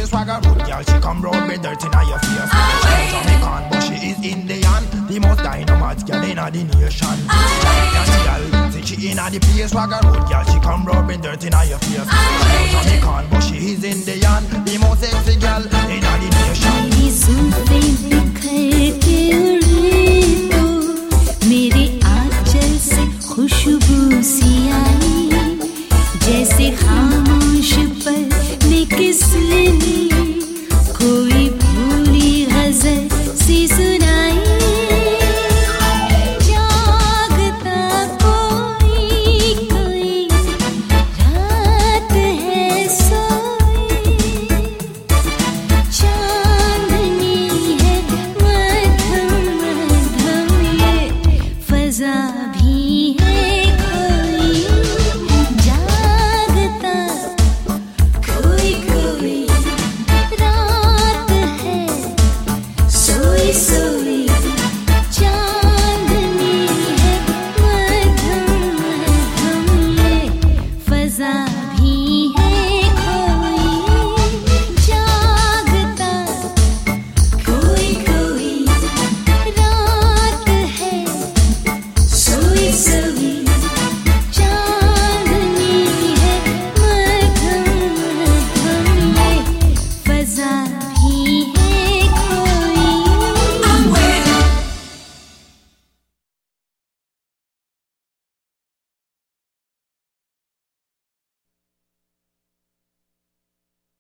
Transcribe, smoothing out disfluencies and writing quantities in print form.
place, swagger road girl. She come round with dirt inna your face. She Jamaican, but she is Indian. The most dynamite girl inna the nation. Champion girl, say she inna the place, swagger road girl. She come round with dirt inna your face. She Jamaican, but she is Indian. The most sexy girl